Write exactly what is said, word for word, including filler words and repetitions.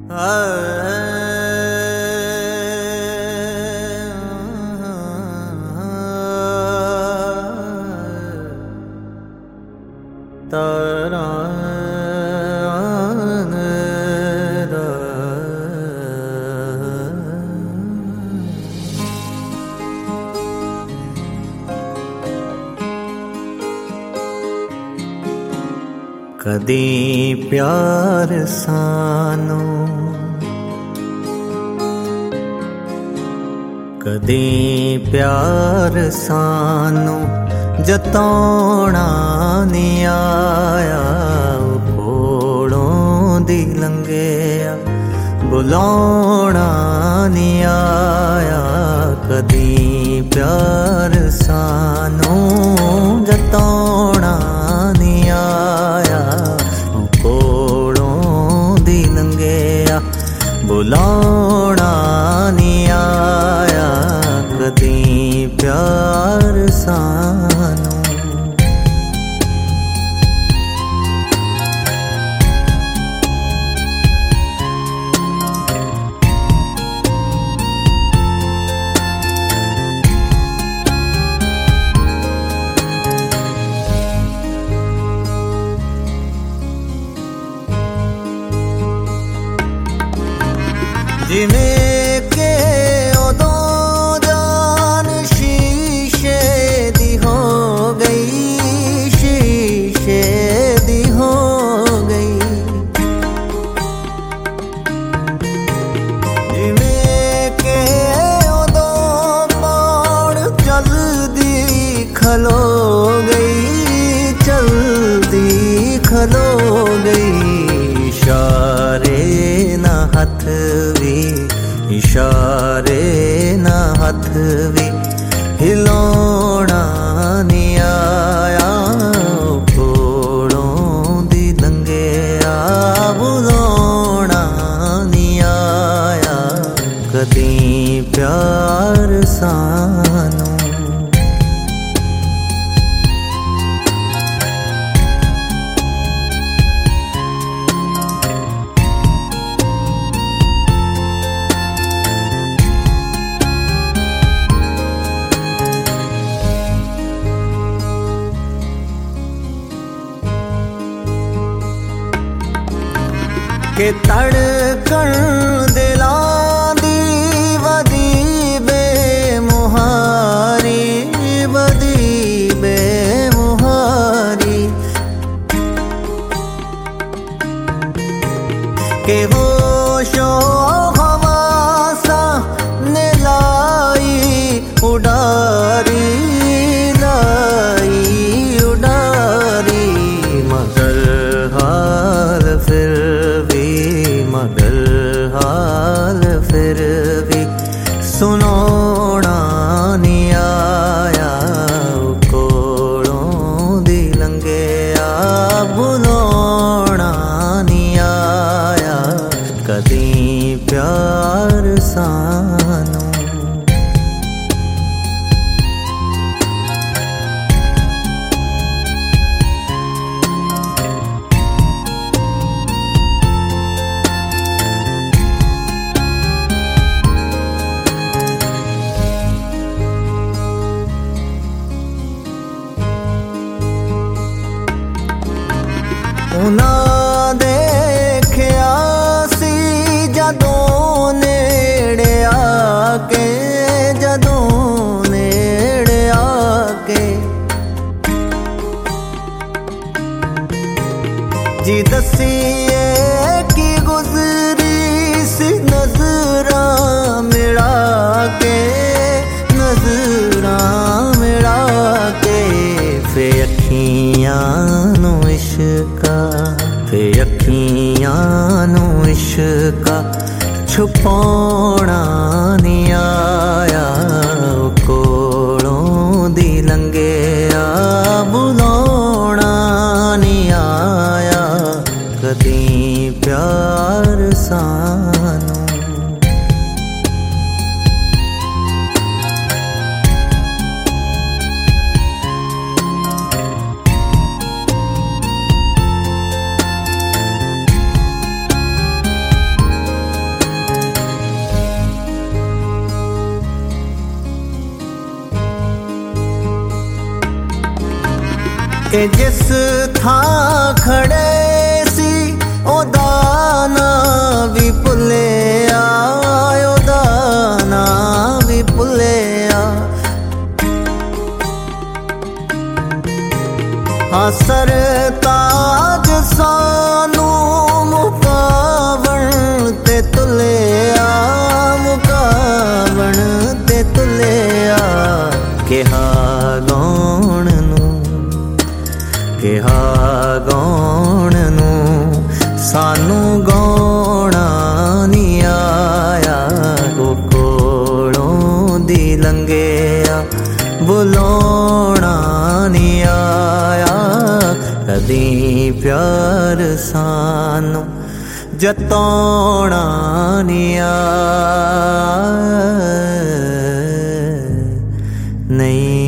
कदी प्यार सानू कदी प्यार सानू जताउणा नहीं आया, कोलों दी लंघिया बुलाउणा नहीं आया। कदी प्यार सानू जताउणा नहीं आया, कोलों दी लंघिया बुलाउणा नहीं आया। कदी प्यार सानू जिवें के उदों जान शीशे दी हो गई, शीशे दी हो गई। जिवें के उदों पौड़ चलदी खलो गई, चलदी खलो गई। इशारे ना हथ भी, इशारे ना हथ भी हिलाउणा नहीं आया। कोलों दी लंघिया बुलाउणा नहीं आया। कदी प्यार सानू के तड़कण दिलां दी वदी बेमुहारी, वदी बेमुहारी। के होशो हवासा ने लाई उडारी, लाई उडारी। मगर हाल फिर मगर हाल फिर भी सुनाउणा नहीं आया। कोलों दी लंघिया बुलाउणा नहीं आया। कदी प्यार सानू ना देखिया सी जदों नेड़े आके, जदों नेड़े आके। जी दसिए की गुजरी सी नजरां मिला के, नजरां मिला के। फे अखियां नू इश्का, फे अखियां नू इश्का छुपाउणा नहीं आया। कोलों दी लंघिया बुलाउणा नहीं आया। कदी प्यार सानू कि जिस थां खड़े सी ओदा ना भी भुलिया, ओदा ना भी भुलिया। हाँ सरताज सानू मुकावण ते तुलिया, मुकावण ते तुलिया। किहा गौण नू, किहा गौण नू, सानू गौणा नहीं आया। वो कोलों दी लंघिया बुलाउणा नहीं आया। कदी प्यार सानू जताउणा नहीं आया। नहीं